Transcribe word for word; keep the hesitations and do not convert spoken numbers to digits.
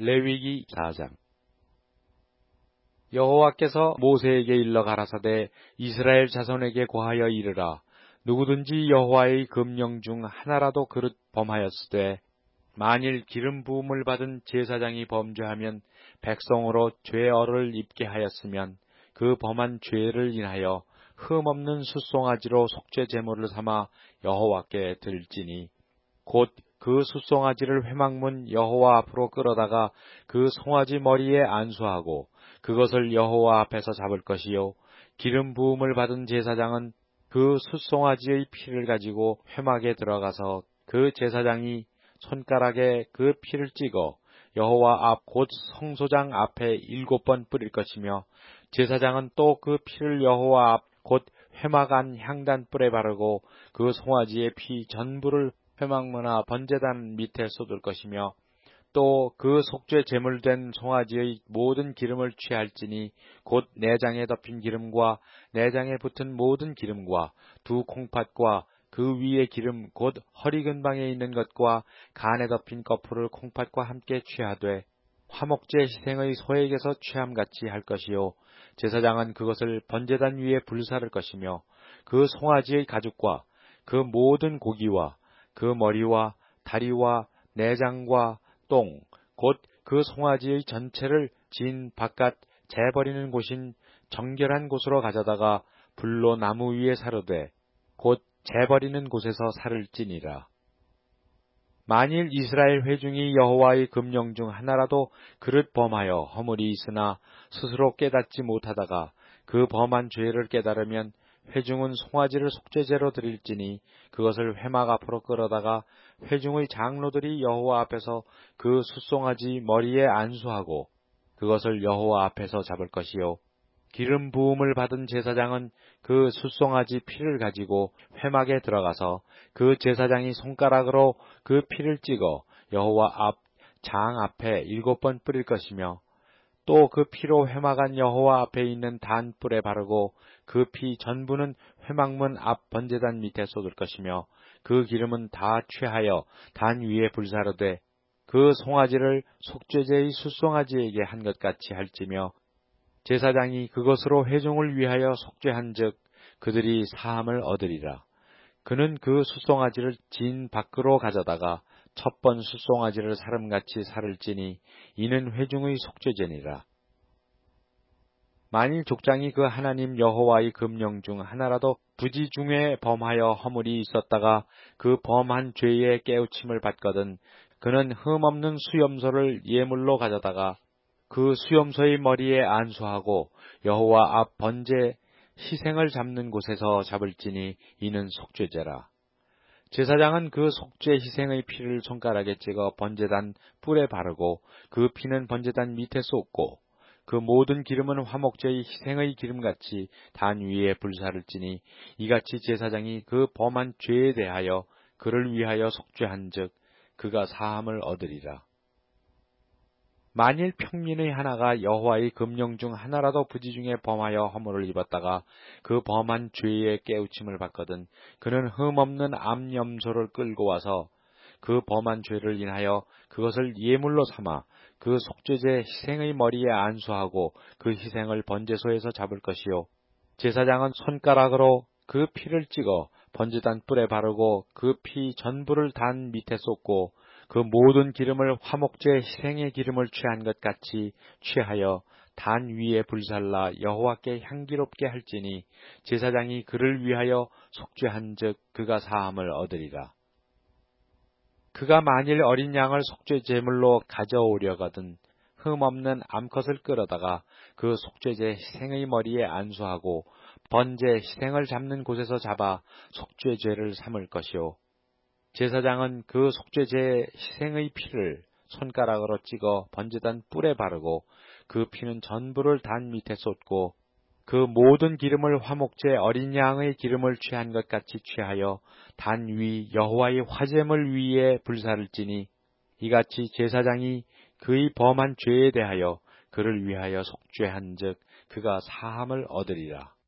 레위기 사 장. 여호와께서 모세에게 일러 가라사대 이스라엘 자손에게 고하여 이르라. 누구든지 여호와의 금령 중 하나라도 그릇 범하였으되 만일 기름 부음을 받은 제사장이 범죄하면 백성으로 죄어를 입게 하였으면 그 범한 죄를 인하여 흠없는 숫송아지로 속죄 제물을 삼아 여호와께 들지니 곧 그 숫송아지를 회막문 여호와 앞으로 끌어다가 그 송아지 머리에 안수하고 그것을 여호와 앞에서 잡을 것이요 기름 부음을 받은 제사장은 그 숫송아지의 피를 가지고 회막에 들어가서 그 제사장이 손가락에 그 피를 찍어 여호와 앞 곧 성소장 앞에 일곱 번 뿌릴 것이며 제사장은 또 그 피를 여호와 앞 곧 회막 안 향단 뿔에 바르고 그 송아지의 피 전부를 회막문화 번제단 밑에 쏟을 것이며 또 그 속죄 제물된 송아지의 모든 기름을 취할지니 곧 내장에 덮인 기름과 내장에 붙은 모든 기름과 두 콩팥과 그 위에 기름 곧 허리 근방에 있는 것과 간에 덮인 거풀을 콩팥과 함께 취하되 화목제 희생의 소액에서 취함같이 할 것이요 제사장은 그것을 번제단 위에 불사를 것이며 그 송아지의 가죽과 그 모든 고기와 그 머리와 다리와 내장과 똥, 곧 그 송아지의 전체를 진 바깥 재버리는 곳인 정결한 곳으로 가져다가 불로 나무 위에 사르되 곧 재버리는 곳에서 살을 찌니라. 만일 이스라엘 회중이 여호와의 금령 중 하나라도 그릇 범하여 허물이 있으나 스스로 깨닫지 못하다가 그 범한 죄를 깨달으면 회중은 송아지를 속죄제로 드릴지니 그것을 회막 앞으로 끌어다가 회중의 장로들이 여호와 앞에서 그 숫송아지 머리에 안수하고 그것을 여호와 앞에서 잡을 것이요 기름 부음을 받은 제사장은 그 숫송아지 피를 가지고 회막에 들어가서 그 제사장이 손가락으로 그 피를 찍어 여호와 앞 장 앞에 일곱 번 뿌릴 것이며 또 그 피로 회막 안 여호와 앞에 있는 단 뿔에 바르고 그 피 전부는 회막문 앞 번제단 밑에 쏟을 것이며 그 기름은 다 취하여 단 위에 불사르되 그 송아지를 속죄제의 숫송아지에게 한 것 같이 할지며 제사장이 그것으로 회중을 위하여 속죄한즉 그들이 사함을 얻으리라. 그는 그 숫송아지를 진 밖으로 가져다가 첫 번 숫송아지를 사름같이 살을 찌니 이는 회중의 속죄제니라. 만일 족장이 그 하나님 여호와의 금령 중 하나라도 부지 중에 범하여 허물이 있었다가 그 범한 죄에 깨우침을 받거든 그는 흠없는 수염소를 예물로 가져다가 그 수염소의 머리에 안수하고 여호와 앞 번제 희생을 잡는 곳에서 잡을지니 이는 속죄제라. 제사장은 그 속죄 희생의 피를 손가락에 찍어 번제단 뿔에 바르고 그 피는 번제단 밑에 쏟고 그 모든 기름은 화목제의 희생의 기름같이 단 위에 불사를 찌니 이같이 제사장이 그 범한 죄에 대하여 그를 위하여 속죄한즉 그가 사함을 얻으리라. 만일 평민의 하나가 여호와의 금령 중 하나라도 부지 중에 범하여 허물을 입었다가 그 범한 죄에 깨우침을 받거든 그는 흠없는 암염소를 끌고 와서 그 범한 죄를 인하여 그것을 예물로 삼아 그 속죄제 희생의 머리에 안수하고 그 희생을 번제소에서 잡을 것이요 제사장은 손가락으로 그 피를 찍어 번제단 뿔에 바르고 그 피 전부를 단 밑에 쏟고 그 모든 기름을 화목제 희생의 기름을 취한 것 같이 취하여 단 위에 불살라 여호와께 향기롭게 할지니 제사장이 그를 위하여 속죄한즉 그가 사함을 얻으리라. 그가 만일 어린 양을 속죄 제물로 가져오려거든 흠없는 암컷을 끌어다가 그 속죄제 희생의 머리에 안수하고 번제 희생을 잡는 곳에서 잡아 속죄죄를 삼을 것이요 제사장은 그 속죄제 희생의 피를 손가락으로 찍어 번제단 뿔에 바르고 그 피는 전부를 단 밑에 쏟고 그 모든 기름을 화목제 어린 양의 기름을 취한 것 같이 취하여 단 위 여호와의 화제물 위에 불사를 찌니 이같이 제사장이 그의 범한 죄에 대하여 그를 위하여 속죄한즉 그가 사함을 얻으리라.